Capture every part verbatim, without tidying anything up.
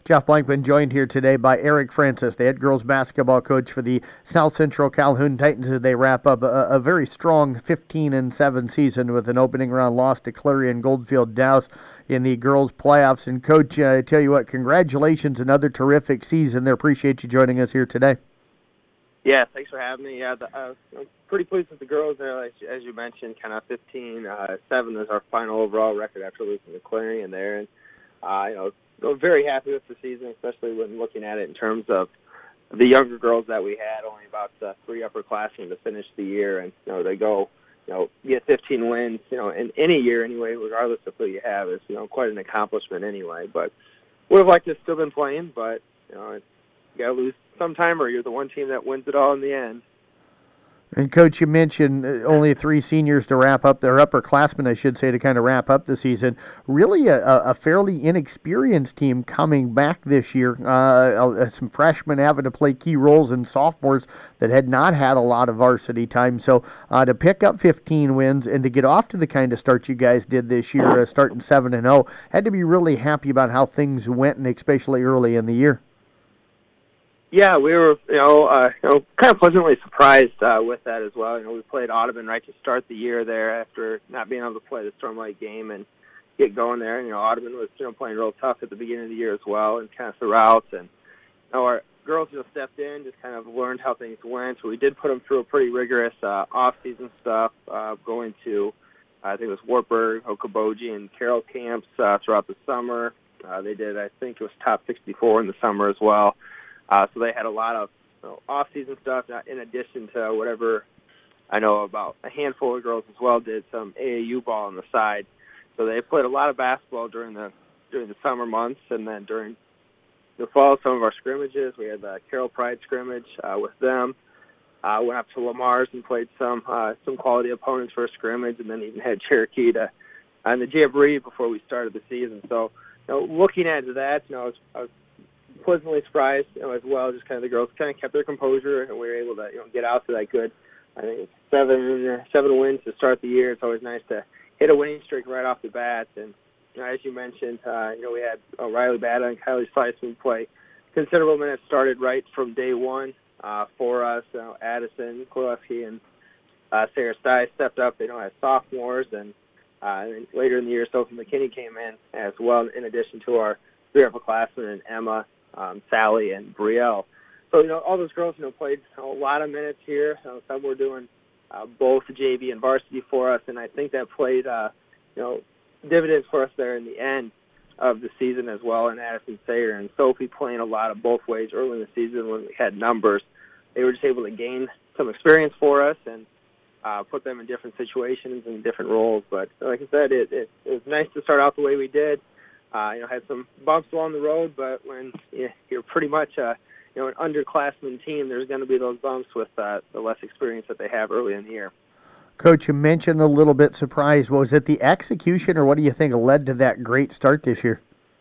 Jeff Blankman joined here today by Eric Francis, the head girls basketball coach for the South Central Calhoun Titans, as they wrap up a, a very strong fifteen and seven season with an opening round loss to Clarion Goldfield Douse in the girls' playoffs. And, Coach, uh, I tell you what, congratulations, another terrific season there. Appreciate you joining us here today. Yeah, thanks for having me. Yeah, the, uh, I'm pretty pleased with the girls there. As, as you mentioned, kind of fifteen seven is our final overall record after losing to Clarion there. And, uh, you know, I'm very happy with the season, especially when looking at it in terms of the younger girls that we had, only about uh, three upperclassmen to finish the year. And, you know, they go, you know, get fifteen wins, you know, in any year anyway, regardless of who you have, is, you know, quite an accomplishment anyway. But would have liked to have still been playing, but, you know, it's, you got to lose sometime or you're the one team that wins it all in the end. And, Coach, you mentioned only three seniors to wrap up, their upperclassmen, I should say, to kind of wrap up the season. Really a, a fairly inexperienced team coming back this year. Uh, some freshmen having to play key roles in sophomores that had not had a lot of varsity time. So uh, to pick up fifteen wins and to get off to the kind of start you guys did this year, uh, starting seven and oh, had to be really happy about how things went, and especially early in the year. Yeah, we were, you know, uh, you know, kind of pleasantly surprised uh, with that as well. You know, we played Audubon right to start the year there after not being able to play the Stormlight game and get going there. And, you know, Audubon was, you know, playing real tough at the beginning of the year as well, and kind of throughout. And, you know, our girls just stepped in, just kind of learned how things went. So we did put them through a pretty rigorous uh, off-season stuff, uh, going to, uh, I think it was Wartburg, Okoboji, and Carroll camps uh, throughout the summer. Uh, they did, I think it was top sixty-four in the summer as well. Uh, so they had a lot of, you know, off-season stuff, in addition to whatever I know about. A handful of girls as well did some A A U ball on the side. So they played a lot of basketball during the during the summer months, and then during the fall, some of our scrimmages. We had the Carroll Pride scrimmage uh, with them. Uh, went up to Lamar's and played some uh, some quality opponents for a scrimmage, and then even had Cherokee to on the Jamboree before we started the season. So, you know, looking at that, you know, I was, I was pleasantly surprised, you know, as well. Just kind of the girls kind of kept their composure, and we were able to, you know, get out to that good, I think it's seven seven wins to start the year. It's always nice to hit a winning streak right off the bat. And, you know, as you mentioned, uh, you know, we had uh, Riley Bada and Kylie Sliceman play considerable minutes, started right from day one uh, for us. You know, Addison, Kolewski, and uh, Sarah Stye stepped up, you know, as sophomores, and, uh, and later in the year, Sophie McKinney came in as well, in addition to our three upperclassmen and Emma, Um, Sally, and Brielle. So, you know, all those girls, you know, played a lot of minutes here. So some were doing uh, both J V and varsity for us, and I think that played, uh, you know, dividends for us there in the end of the season as well. And Addison Sayer and Sophie playing a lot of both ways early in the season when we had numbers. They were just able to gain some experience for us and uh, put them in different situations and different roles. But like I said, it, it, it was nice to start out the way we did. Uh, you know, had some bumps along the road, but when you, you're pretty much a, you know, an underclassmen team, there's going to be those bumps with uh, the less experience that they have early in the year. Coach, you mentioned a little bit surprised. Was it the execution, or what do you think led to that great start this year?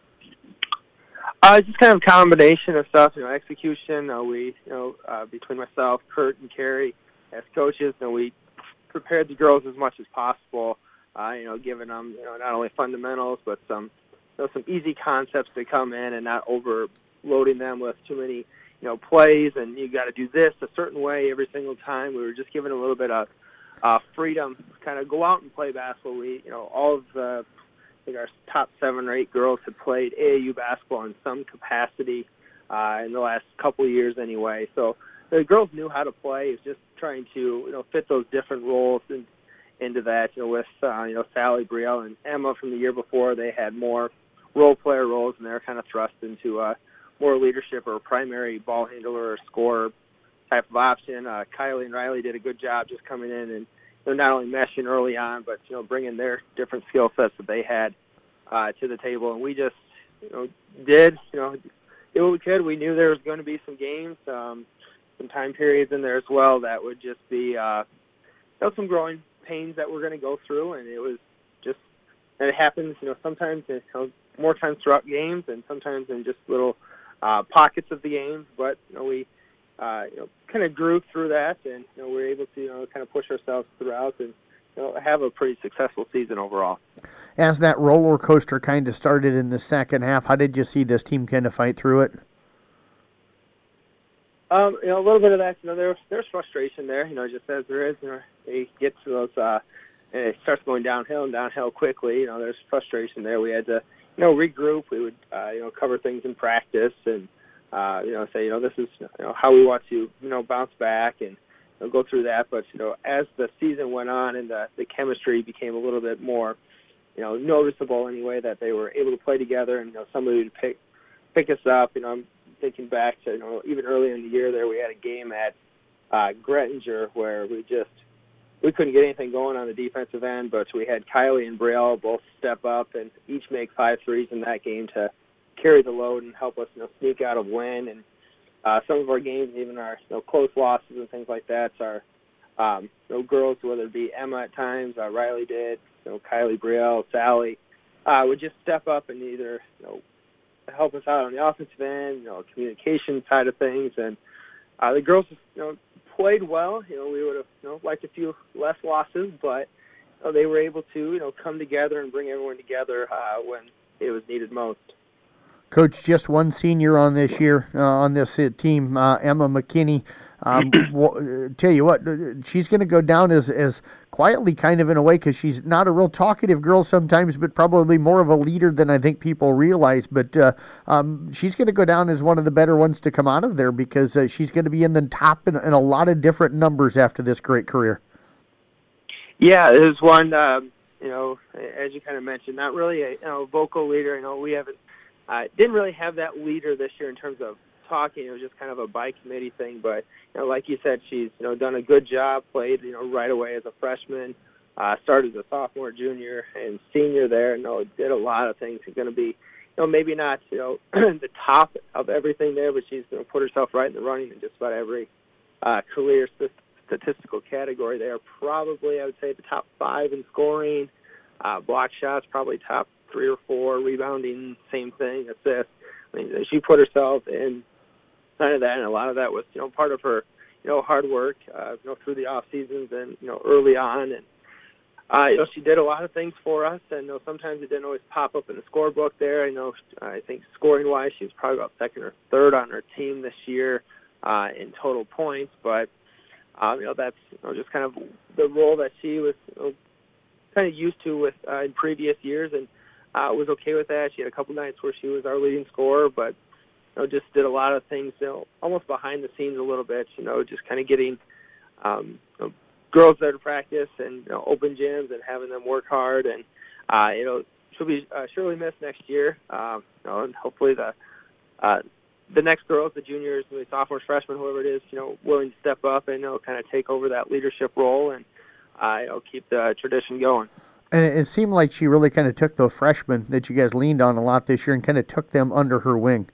Uh, just kind of a combination of stuff. You know, execution. Uh, we, you know, uh, between myself, Kurt, and Carrie, as coaches, and we prepared the girls as much as possible. Uh, you know, giving them, you know, not only fundamentals but some. You know, some easy concepts to come in and not overloading them with too many, you know, plays, and you got to do this a certain way every single time. We were just giving a little bit of uh, freedom, kind of go out and play basketball. We, you know, all of the, I think our top seven or eight girls had played A A U basketball in some capacity uh, in the last couple of years anyway. So the girls knew how to play. It's just trying to, you know, fit those different roles and into that. You know, with uh, you know, Sally, Brielle, and Emma from the year before, they had more role player roles, and they're kind of thrust into uh, more leadership or primary ball handler or scorer type of option. Uh, Kylie and Riley did a good job just coming in and, they're not only meshing early on, but, you know, bringing their different skill sets that they had uh, to the table. And we just, you know, did, you know, did what we could. We knew there was going to be some games, um, some time periods in there as well that would just be, uh, you know, some growing pains that we're going to go through. And it was just, and it happens, you know, sometimes, you know, more times throughout games and sometimes in just little uh, pockets of the games. But, you know, we, uh, you know, kind of grew through that, and, you know, we were able to, you know, kind of push ourselves throughout and, you know, have a pretty successful season overall. as that roller coaster kind of started in the second half, how did you see this team kind of fight through it? Um, you know, a little bit of that. You know, there, there's frustration there. You know, just as there is. You know, they get to those, uh, and it starts going downhill and downhill quickly. You know, there's frustration there. We had to, you know, regroup. We would, uh, you know, cover things in practice and, uh, you know, say, you know, this is, you know, how we want to, you know, bounce back and, you know, go through that. But, you know, as the season went on and the, the chemistry became a little bit more, you know, noticeable anyway, that they were able to play together and, you know, somebody would pick, pick us up. You know, I'm thinking back to, you know, even early in the year there, we had a game at uh, Grettinger where we just, we couldn't get anything going on the defensive end, but we had Kylie and Brielle both step up and each make five threes in that game to carry the load and help us, you know, sneak out a win. And uh, some of our games, even our, you know, close losses and things like that, are, um, you know, girls, whether it be Emma at times, uh, Riley did, you know, Kylie, Brielle, Sally, uh, would just step up and either, you know, help us out on the offensive end, you know, communication side of things. And uh, the girls, you know, played well. You know, we would have, you know, liked a few less losses, but you know, they were able to, you know, come together and bring everyone together uh, when it was needed most. Coach, just one senior on this year, uh, on this uh, team, uh, Emma McKinney. Um, w- tell you what, she's going to go down as, as quietly kind of in a way because she's not a real talkative girl sometimes, but probably more of a leader than I think people realize. But uh, um, she's going to go down as one of the better ones to come out of there because uh, she's going to be in the top in, in a lot of different numbers after this great career. Yeah, it was one, um, you know, as you kind of mentioned, not really a, you know, vocal leader. You know, we haven't, uh, didn't really have that leader this year in terms of talking. It was just kind of a by committee thing, but you know, like you said, she's, you know, done a good job, played, you know, right away as a freshman, uh, started as a sophomore, junior, and senior there. You know, did a lot of things. She's going to be, you know, maybe not, you know, the top of everything there, but she's going to put herself right in the running in just about every uh, career statistical category there. Probably, I would say, the top five in scoring, uh, block shots, probably top three or four, rebounding, same thing, assists. I mean, she put herself in kind of that, and a lot of that was, you know, part of her, you know, hard work, uh, you know, through the off seasons and, you know, early on. And, uh, you know, she did a lot of things for us, and, you know, sometimes it didn't always pop up in the scorebook there. I know, I think scoring-wise, she was probably about second or third on her team this year uh, in total points, but, um, you know, that's, you know, just kind of the role that she was, you know, kind of used to with uh, in previous years, and uh, was okay with that. She had a couple nights where she was our leading scorer, but, you know, just did a lot of things, you know, almost behind the scenes a little bit, you know, just kind of getting um, you know, girls there to practice and, you know, open gyms and having them work hard. And, uh, you know, she'll be uh, surely missed next year, um, you know, and hopefully the uh, the next girls, the juniors, the sophomores, freshmen, whoever it is, you know, willing to step up and, you know, kind of take over that leadership role and, uh, you know, keep the tradition going. And it seemed like she really kind of took the freshmen that you guys leaned on a lot this year and kind of took them under her wing.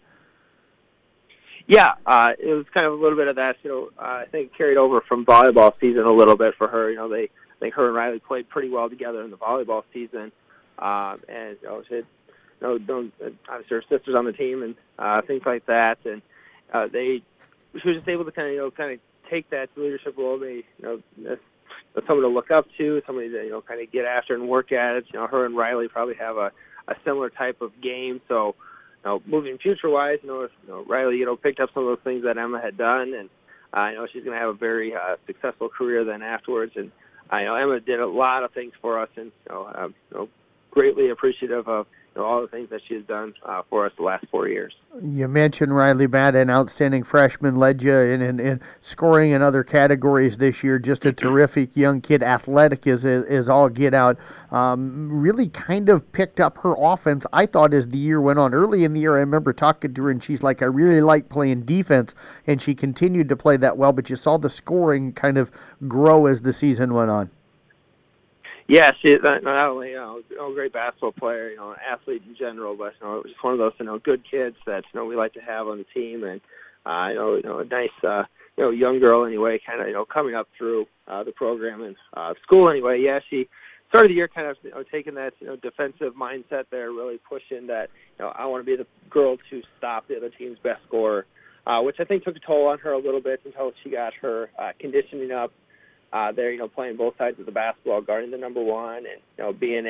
Yeah, uh, it was kind of a little bit of that. You know, uh, I think carried over from volleyball season a little bit for her. You know, they I think her and Riley played pretty well together in the volleyball season, um, and you know, she had, you know, don't, obviously her sisters on the team and uh, things like that. And uh, they, she was just able to kind of, you know, kind of take that leadership role. They, you know, someone to look up to, somebody to, you know, kind of get after and work at it. You know, her and Riley probably have a, a similar type of game, so. You know, moving future-wise, you know, if, you know, Riley, you know, picked up some of those things that Emma had done, and uh, you know, she's going to have a very uh, successful career then afterwards. And uh, you know, Emma did a lot of things for us, and you know, I'm you know, greatly appreciative of you know, all the things that she's done uh, for us the last four years. You mentioned Riley Matt, an outstanding freshman, led you in, in, in scoring in other categories this year. Just a terrific young kid, athletic is, is all get out. Um, really kind of picked up her offense, I thought, as the year went on. Early in the year, I remember talking to her, and she's like, I really like playing defense, and she continued to play that well, but you saw the scoring kind of grow as the season went on. Yeah, she's not only you know, a great basketball player, you know, an athlete in general, but you know, just one of those you know good kids that you know we like to have on the team, and uh, you know, you know, a nice uh, you know young girl anyway, kind of you know coming up through uh, the program and uh, school anyway. Yeah, she started the year kind of you know taking that you know defensive mindset there, really pushing that you know I want to be the girl to stop the other team's best scorer, uh, which I think took a toll on her a little bit until she got her uh, conditioning up. Uh, there, you know, playing both sides of the basketball, guarding the number one, and you know, being a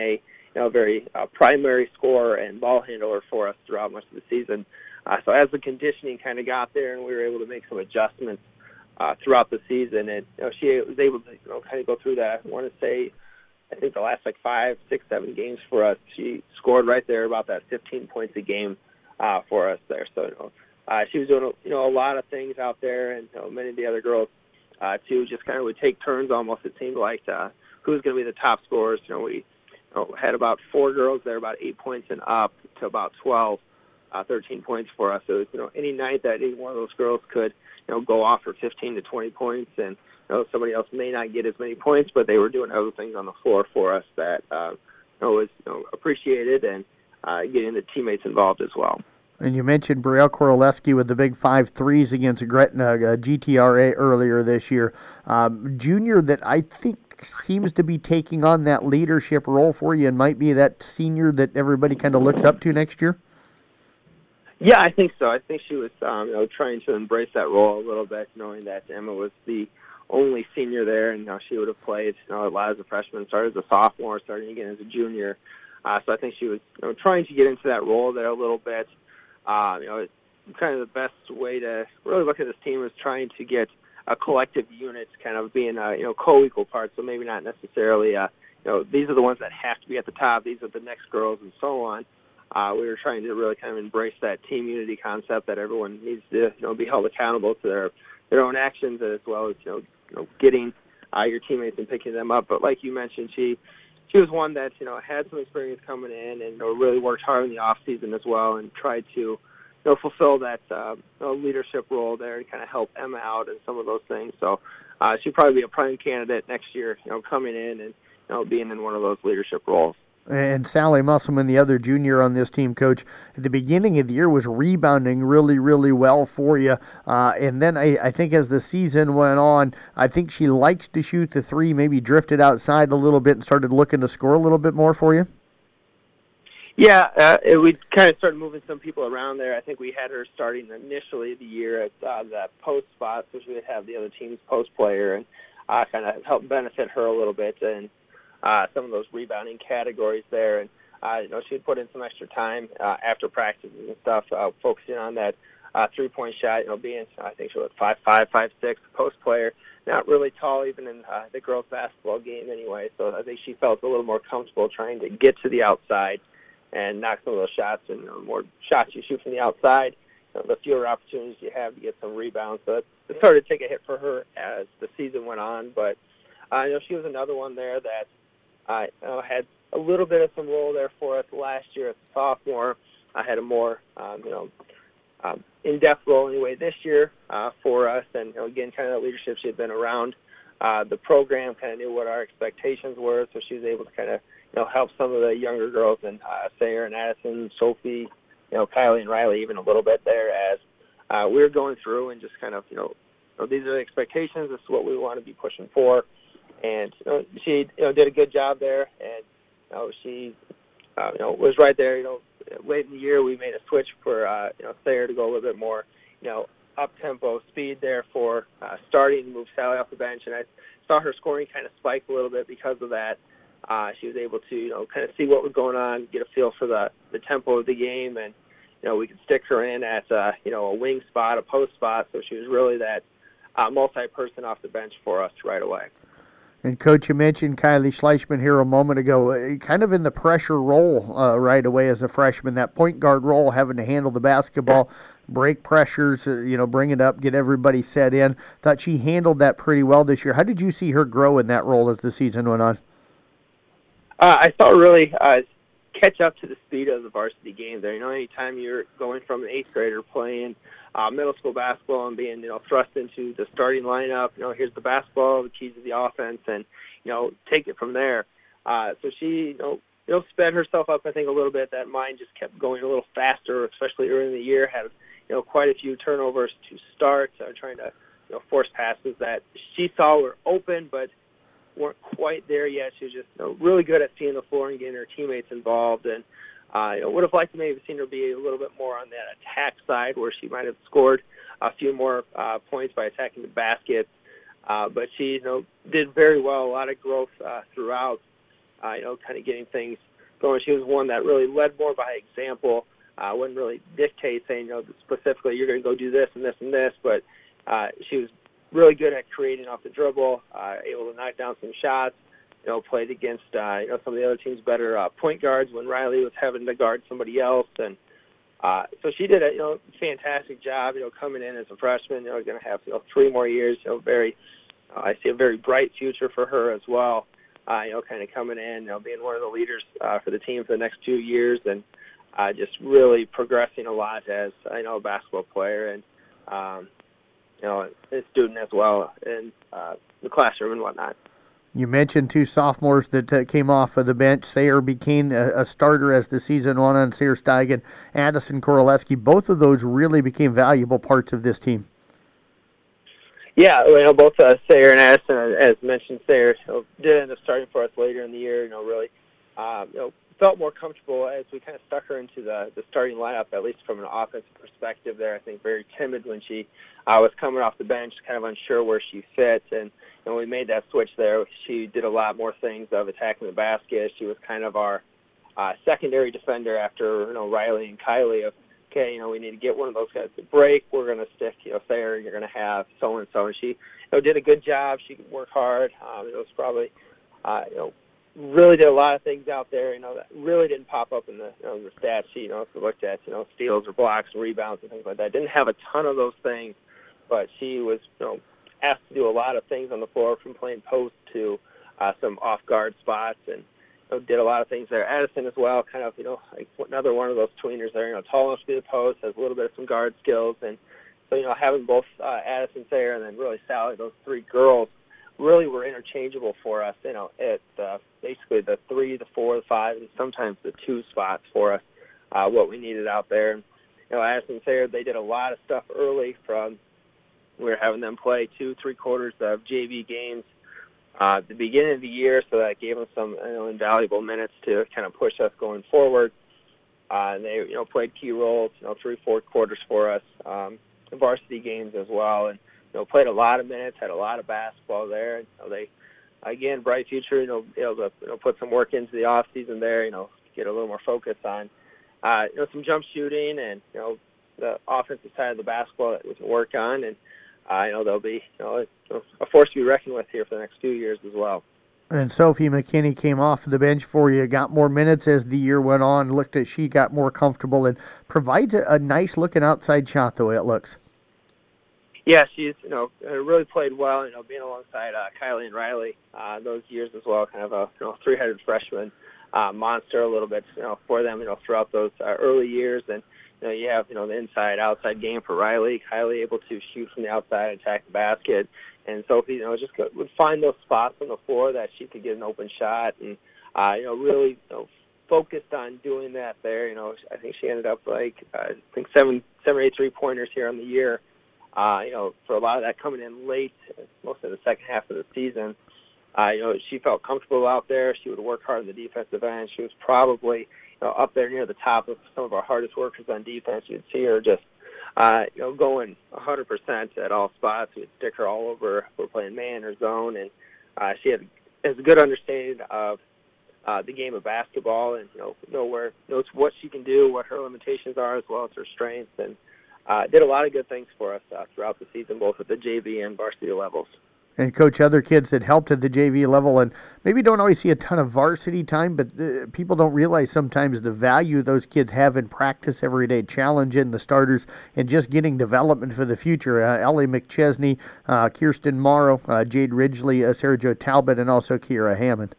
you know, very uh, primary scorer and ball handler for us throughout much of the season. Uh, so as the conditioning kind of got there and we were able to make some adjustments uh, throughout the season, and you know, she was able to you know kind of go through that. I want to say, I think the last like five, six, seven games for us, she scored right there about that fifteen points a game uh, for us there. So you know, uh, she was doing you know a lot of things out there, and you know, many of the other girls uh, too just kind of would take turns almost. It seemed like uh, who's going to be the top scorers. You know, we you know, had about four girls there, about eight points and up to about twelve. Uh, thirteen points for us. So, you know, any night that any one of those girls could, you know, go off for fifteen to twenty points, and, you know, somebody else may not get as many points, but they were doing other things on the floor for us that, uh, you know, was you know, appreciated, and uh, getting the teammates involved as well. And you mentioned Brielle Koroleski with the big five threes against Gretna uh, G T R A earlier this year. Um, junior that I think seems to be taking on that leadership role for you and might be that senior that everybody kind of looks up to next year? Yeah, I think so. I think she was, um, you know, trying to embrace that role a little bit, knowing that Emma was the only senior there, and you know, she would have played, you know, a lot as a freshman, started as a sophomore, starting again as a junior. Uh, so I think she was, you know, trying to get into that role there a little bit. Uh, you know, it's kind of the best way to really look at this team is trying to get a collective unit, kind of being, uh, you know, co-equal parts. So maybe not necessarily, uh, you know, these are the ones that have to be at the top. These are the next girls, and so on. Uh, we were trying to really kind of embrace that team unity concept that everyone needs to, you know, be held accountable to their their own actions, as well as you know, you know getting uh, your teammates and picking them up. But like you mentioned, she she was one that you know had some experience coming in, and you know, really worked hard in the off season as well, and tried to you know fulfill that uh, you know, leadership role there and kind of help Emma out and some of those things. So uh, she'd probably be a prime candidate next year, you know, coming in and you know being in one of those leadership roles. And Sally Musselman, the other junior on this team, Coach, at the beginning of the year was rebounding really, really well for you. Uh, and then I, I think as the season went on, I think she likes to shoot the three, maybe drifted outside a little bit and started looking to score a little bit more for you. Yeah, uh, it, we kind of started moving some people around there. I think we had her starting initially the year at uh, that post spot, so she would have the other team's post player and uh, kind of help benefit her a little bit. And Uh, some of those rebounding categories there, and uh, you know she'd put in some extra time uh, after practices and stuff, uh, focusing on that uh, three-point shot. You know, being I think she was five five, five six, post player, not really tall even in uh, the girls' basketball game anyway. So I think she felt a little more comfortable trying to get to the outside and knock some of those shots. And you know, the more shots you shoot from the outside, you know, the fewer opportunities you have to get some rebounds. So it, it started to take a hit for her as the season went on, but uh, you know she was another one there that. I uh, had a little bit of some role there for us last year as a sophomore. I had a more, um, you know, um, in-depth role anyway this year uh, for us. And, you know, again, kind of the leadership, she had been around uh, the program, kind of knew what our expectations were, so she was able to kind of, you know, help some of the younger girls, and uh, Sayre and Addison, Sophie, you know, Kylie and Riley even a little bit there as uh, we were going through and just kind of, you know, you know, these are the expectations. This is what we want to be pushing for. And you know, she you know did a good job there, and you know, she uh, you know was right there. You know, late in the year we made a switch for uh, you know Sayre to go a little bit more you know up tempo speed there for uh, starting to move Sally off the bench, and I saw her scoring kind of spike a little bit because of that. Uh, she was able to you know kind of see what was going on, get a feel for the the tempo of the game, and you know we could stick her in at uh, you know a wing spot, a post spot. So she was really that uh, multi-person off the bench for us right away. And, Coach, you mentioned Kylie Schleichman here a moment ago, uh, kind of in the pressure role uh, right away as a freshman, that point guard role, having to handle the basketball, break pressures, uh, you know, bring it up, get everybody set in. Thought she handled that pretty well this year. How did you see her grow in that role as the season went on? Uh, I saw her really uh, catch up to the speed of the varsity game there. You know, anytime you're going from an eighth grader playing Uh, middle school basketball and being, you know, thrust into the starting lineup, you know, here's the basketball, the keys to the offense, and, you know, take it from there. Uh, so she, you know, you know, sped herself up, I think, a little bit. That mind just kept going a little faster, especially early in the year. Had, you know, quite a few turnovers to start, uh, trying to, you know, force passes that she saw were open but weren't quite there yet. She was just, you know, really good at seeing the floor and getting her teammates involved, and Uh, you know, would have liked to maybe seen her be a little bit more on that attack side where she might have scored a few more uh, points by attacking the basket. Uh, but she, you know, did very well, a lot of growth uh, throughout, uh, you know, kind of getting things going. She was one that really led more by example. Uh, wouldn't really dictate saying, you know, specifically you're going to go do this and this and this, but uh, she was really good at creating off the dribble, uh, able to knock down some shots. You know, played against uh, you know some of the other teams' better uh, point guards when Riley was having to guard somebody else, and uh, so she did a you know fantastic job. You know, coming in as a freshman, you know, going to have you know three more years. You know, very uh, I see a very bright future for her as well. Uh, you know, kind of coming in, you know, being one of the leaders uh, for the team for the next two years, and uh, just really progressing a lot as I know a basketball player and um, you know a student as well in uh, the classroom and whatnot. You mentioned two sophomores that uh, came off of the bench. Sayre became a, a starter as the season went on. Sayre Steigen, Addison Koroleski, both of those really became valuable parts of this team. Yeah, you know, both uh, Sayre and Addison, as mentioned, Sayre you know, did end up starting for us later in the year. You know, really, um, you know, felt more comfortable as we kind of stuck her into the, the starting lineup, at least from an offensive perspective. There, I think very timid when she uh, was coming off the bench, kind of unsure where she fit, and and we made that switch there. She did a lot more things of attacking the basket. She was kind of our uh, secondary defender after you know Riley and Kylie. Of okay, you know we need to get one of those guys to break. We're going to stick, you know, Sayre. You're going to have so and so, and she you know did a good job. She could work hard. Um, it was probably uh, you know. really did a lot of things out there, you know, that really didn't pop up in the, you know, the stat sheet, you know, if we looked at, you know, steals or blocks or rebounds and things like that. Didn't have a ton of those things, but she was, you know, asked to do a lot of things on the floor from playing post to uh, some off-guard spots and, you know, did a lot of things there. Addison as well, kind of, you know, like another one of those tweeners there, you know, tall enough to be the post, has a little bit of some guard skills. And so, you know, having both uh, Addison, Sayre, and then really Sally, those three girls, really were interchangeable for us, you know, at uh, basically the three, the four, the five, and sometimes the two spots for us, uh, what we needed out there. And, you know, Addison and Sayre, they did a lot of stuff early from we were having them play two, three quarters of J V games uh, at the beginning of the year, so that gave them some you know, invaluable minutes to kind of push us going forward. Uh, and they, you know, played key roles, you know, three, four quarters for us, um, varsity games as well, and you know, played a lot of minutes, had a lot of basketball there. And, you know, they, again, bright future, you know, able to you know, put some work into the off season there, you know, get a little more focus on, uh, you know, some jump shooting and, you know, the offensive side of the basketball that we can work on. And, uh, you know, they'll be, you know, a force to be reckoned with here for the next few years as well. And Sophie McKinney came off the bench for you, got more minutes as the year went on, looked at she got more comfortable and provides a, a nice looking outside shot the way it looks. Yeah, she's, you know, really played well, you know, being alongside uh, Kylie and Riley uh, those years as well, kind of a you know, three-headed freshman uh, monster a little bit, you know, for them, you know, throughout those uh, early years. And, you know, you have, you know, the inside-outside game for Riley. Kylie able to shoot from the outside, attack the basket. And Sophie, you know, just would find those spots on the floor that she could get an open shot and, uh, you know, really, you know, focused on doing that there. You know, I think she ended up like, uh, I think seven, seven or eight three-pointers here on the year. Uh, you know, for a lot of that coming in late, most of the second half of the season, uh, you know, she felt comfortable out there. She would work hard on the defensive end. She was probably, you know, up there near the top of some of our hardest workers on defense. You'd see her just, uh, you know, going one hundred percent at all spots. We'd stick her all over if we're playing man or zone. And uh, she had has a good understanding of uh, the game of basketball and, you know, know where, knows what she can do, what her limitations are, as well as her strengths. And Uh, did a lot of good things for us uh, throughout the season, both at the J V and varsity levels. And coach other kids that helped at the J V level and maybe don't always see a ton of varsity time, but uh, people don't realize sometimes the value those kids have in practice every day, challenging the starters and just getting development for the future. Uh, Ellie McChesney, uh, Kirsten Morrow, uh, Jade Ridgely, uh, Sarah Jo Talbot, and also Kira Hammond.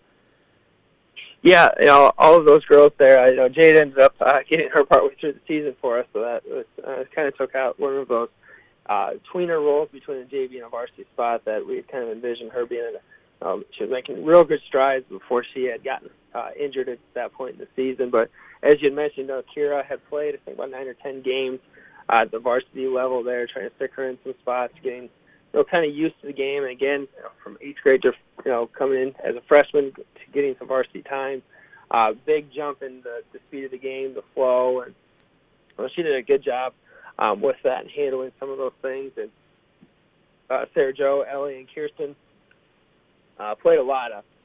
Yeah, you know, all of those girls there. Uh, you know, Jade ended up uh, getting her partway through the season for us, so that was, uh, kind of took out one of those uh, tweener roles between a J V and a varsity spot that we kind of envisioned her being in. A, um, she was making real good strides before she had gotten uh, injured at that point in the season. But as you mentioned, uh, Kira had played, I think, about nine or ten games uh, at the varsity level there, trying to stick her in some spots, getting you know, kind of used to the game. And again, you know, from eighth grade to, you know, coming in as a freshman to getting some varsity time, uh, big jump in the, the speed of the game, the flow. And well, she did a good job um, with that and handling some of those things. And uh, Sarah Jo, Ellie, and Kirsten uh, played a lot of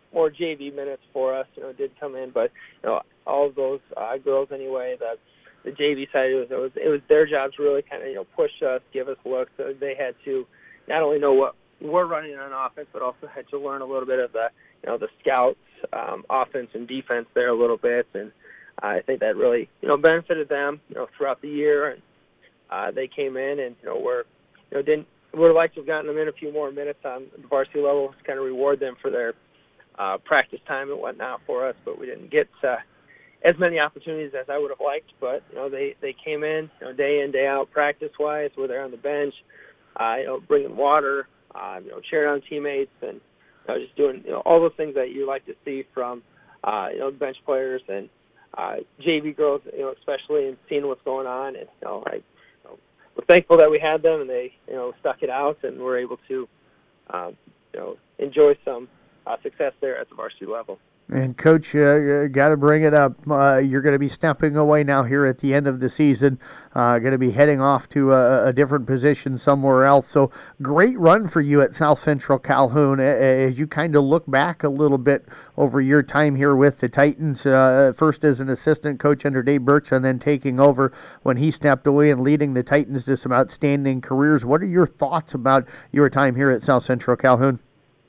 more J V minutes for us, you know, did come in, but you know, all of those uh, girls anyway, the the J V side, it was, it was it was their job to really kind of, you know, push us, give us looks. So they had to not only know what we're running on offense, but also had to learn a little bit of the, you know, the scouts, um, offense and defense there a little bit, and I think that really, you know, benefited them, you know, throughout the year. And uh, they came in, and you know, we're, you know, didn't would have liked to have gotten them in a few more minutes on the varsity level to kind of reward them for their uh, practice time and whatnot for us, but we didn't get uh, as many opportunities as I would have liked. But you know, they they came in, you know, day in, day out, practice wise. We're there on the bench, uh, you know, bringing water, uh, you know, cheering on teammates, and you know, just doing, you know, all those things that you like to see from uh, you know, bench players and uh, J V girls, you know, especially, and seeing what's going on. And you know, I, you know, we're thankful that we had them, and they, you know, stuck it out, and we're able to, um, you know, enjoy some uh, success there at the varsity level. And, Coach, uh, got to bring it up. Uh, you're going to be stepping away now here at the end of the season, uh, going to be heading off to a, a different position somewhere else. So great run for you at South Central Calhoun as you kind of look back a little bit over your time here with the Titans, uh, first as an assistant coach under Dave Burks and then taking over when he stepped away and leading the Titans to some outstanding careers. What are your thoughts about your time here at South Central Calhoun?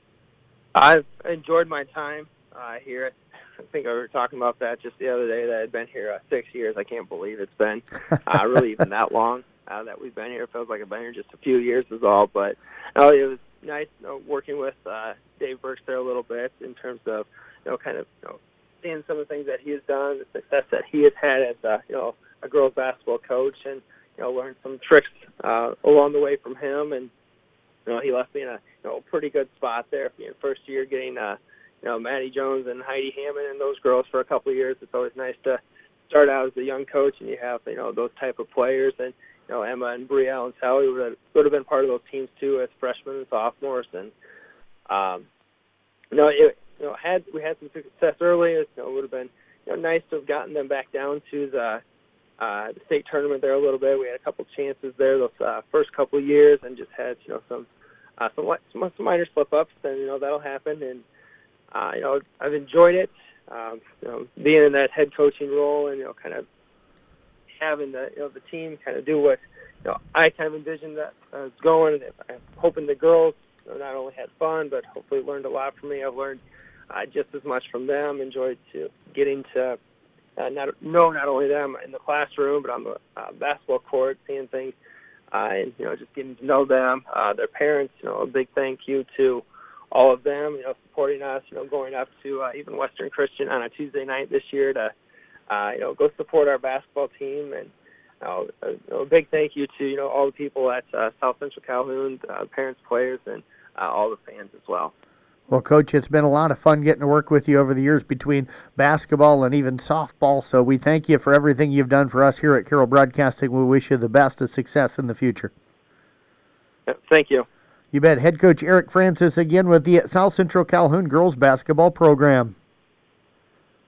I've enjoyed my time Uh, here. I think I were talking about that just the other day, that I'd been here uh, six years. I can't believe it's been uh, really even that long uh, that we've been here. It feels like I've been here just a few years is all. But oh, it was nice, you know, working with uh, Dave Burks there a little bit in terms of, you know, kind of, you know, seeing some of the things that he has done, the success that he has had as a, you know, a girls basketball coach, and you know, learned some tricks uh, along the way from him. And you know, he left me in a, you know, pretty good spot there. You know, first year getting uh, you know, Maddie Jones and Heidi Hammond and those girls for a couple of years. It's always nice to start out as a young coach and you have, you know, those type of players. And, you know, Emma and Brielle and Sally would have, would have been part of those teams too as freshmen and sophomores. And, um, you know, it, you know, had we had some success early, you know, it would have been, you know, nice to have gotten them back down to the, uh, the state tournament there a little bit. We had a couple chances there those uh, first couple of years and just had, you know, some, uh, some, some, some minor slip-ups, and, you know, that'll happen. And, Uh, you know, I've enjoyed it, um, you know, being in that head coaching role and, you know, kind of having the, you know, the team kind of do what, you know, I kind of envisioned that I was going. I'm hoping the girls, you know, not only had fun, but hopefully learned a lot from me. I've learned uh, just as much from them, enjoyed to getting to uh, not, know not only them in the classroom, but on the uh, basketball court, seeing things, uh, and, you know, just getting to know them, uh, their parents. You know, a big thank you to all of them, you know, supporting us, you know, going up to uh, even Western Christian on a Tuesday night this year to, uh, you know, go support our basketball team. And uh, a, you know, a big thank you to, you know, all the people at uh, South Central Calhoun, uh, parents, players, and uh, all the fans as well. Well, Coach, it's been a lot of fun getting to work with you over the years between basketball and even softball. So we thank you for everything you've done for us here at Carroll Broadcasting. We wish you the best of success in the future. Thank you. You bet. Head coach Eric Francis again with the South Central Calhoun girls basketball program.